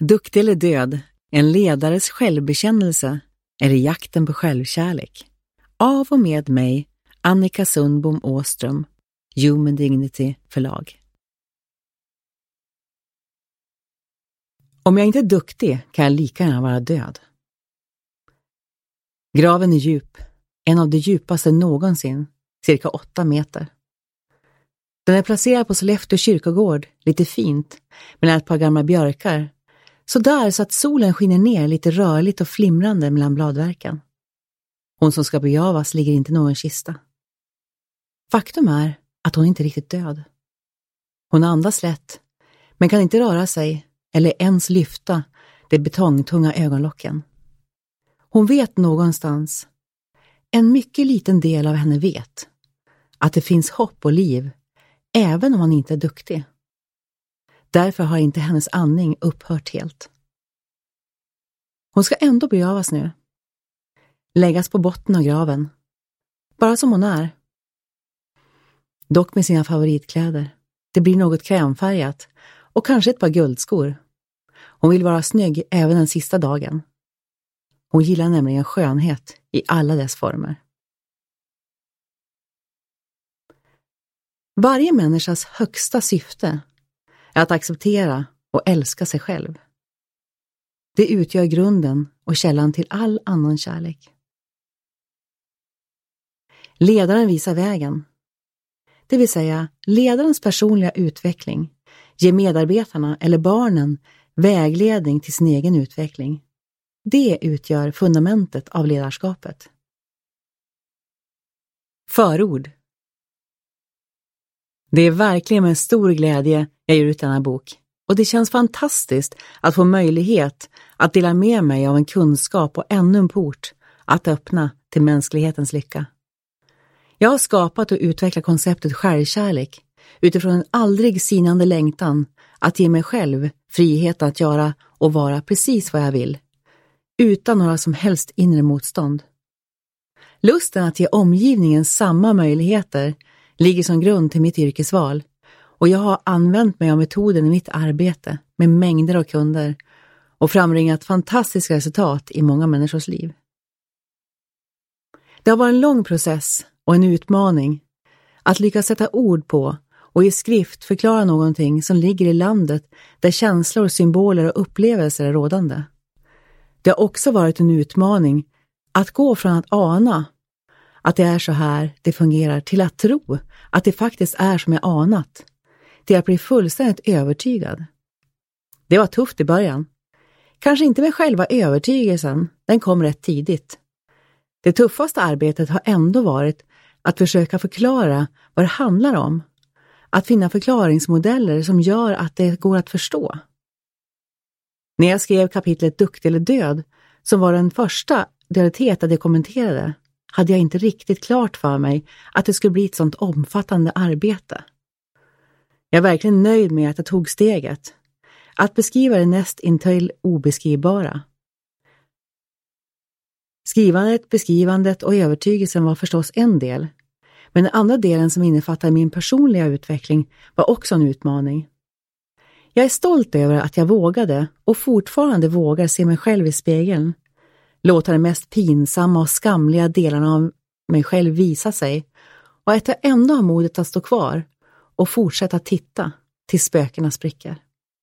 Duktig eller död, en ledares självbekännelse eller jakten på självkärlek. Av och med mig, Annika Sundbom Åström, Human Dignity förlag. Om jag inte är duktig kan jag lika gärna vara död. Graven är djup, en av de djupaste någonsin, cirka 8 meter. Den är placerad på Sollefteå kyrkogård, lite fint, mellan ett par gamla björkar. Så där så att solen skiner ner lite rörligt och flimrande mellan bladverken. Hon som ska begravas ligger inte i någon kista. Faktum är att hon inte är riktigt död. Hon andas lätt, men kan inte röra sig eller ens lyfta de betongtunga ögonlocken. Hon vet någonstans, en mycket liten del av henne vet, att det finns hopp och liv, även om man inte är duktig. Därför har inte hennes andning upphört helt. Hon ska ändå begravas nu. Läggas på botten av graven. Bara som hon är. Dock med sina favoritkläder. Det blir något krämfärgat och kanske ett par guldskor. Hon vill vara snygg även den sista dagen. Hon gillar nämligen skönhet i alla dess former. Varje människas högsta syfte är att acceptera och älska sig själv. Det utgör grunden och källan till all annan kärlek. Ledaren visar vägen. Det vill säga, ledarens personliga utveckling ger medarbetarna eller barnen vägledning till sin egen utveckling. Det utgör fundamentet av ledarskapet. Förord. Det är verkligen med stor glädje jag ger ut denna bok. Och det känns fantastiskt att få möjlighet att dela med mig av en kunskap och ännu en port att öppna till mänsklighetens lycka. Jag har skapat och utvecklat konceptet självkärlek utifrån en aldrig sinande längtan att ge mig själv frihet att göra och vara precis vad jag vill, utan några som helst inre motstånd. Lusten att ge omgivningen samma möjligheter ligger som grund till mitt yrkesval, och jag har använt mig av metoden i mitt arbete med mängder av kunder och frambringat fantastiska resultat i många människors liv. Det har varit en lång process och en utmaning att lyckas sätta ord på och i skrift förklara någonting som ligger i landet där känslor, symboler och upplevelser är rådande. Det har också varit en utmaning att gå från att ana att det är så här det fungerar till att tro att det faktiskt är som jag anat. Till att bli fullständigt övertygad. Det var tufft i början. Kanske inte med själva övertygelsen, den kom rätt tidigt. Det tuffaste arbetet har ändå varit att försöka förklara vad det handlar om. Att finna förklaringsmodeller som gör att det går att förstå. När jag skrev kapitlet Duktig eller död, som var den första dualitet att jag kommenterade, hade jag inte riktigt klart för mig att det skulle bli ett sånt omfattande arbete. Jag är verkligen nöjd med att jag tog steget. Att beskriva det näst intill obeskrivbara. Skrivandet, beskrivandet och övertygelsen var förstås en del. Men den andra delen som innefattar min personliga utveckling var också en utmaning. Jag är stolt över att jag vågade och fortfarande vågar se mig själv i spegeln. Låta de mest pinsamma och skamliga delarna av mig själv visa sig. Och att jag ändå har modet att stå kvar och fortsätta titta till spökena spricker.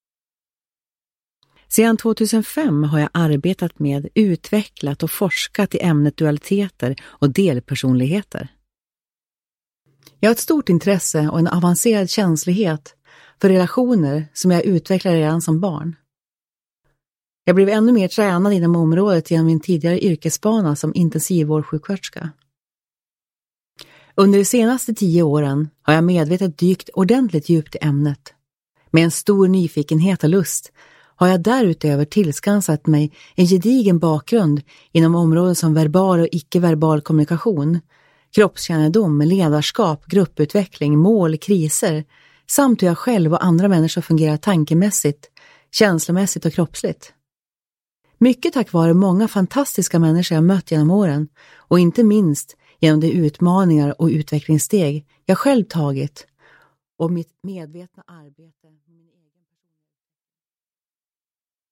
Sedan 2005 har jag arbetat med, utvecklat och forskat i ämnet dualiteter och delpersonligheter. Jag har ett stort intresse och en avancerad känslighet för relationer som jag utvecklade redan som barn. Jag blev ännu mer tränad inom området genom min tidigare yrkesbana som intensivvårdssjuksköterska. Under de senaste 10 åren har jag medvetet dykt ordentligt djupt i ämnet. Med en stor nyfikenhet och lust har jag därutöver tillskansat mig en gedigen bakgrund inom områden som verbal och icke-verbal kommunikation, kroppskännedom, ledarskap, grupputveckling, mål, kriser samt hur jag själv och andra människor fungerar tankemässigt, känslomässigt och kroppsligt. Mycket tack vare många fantastiska människor jag mött genom åren och inte minst genom de utmaningar och utvecklingssteg jag själv tagit och mitt medvetna arbete.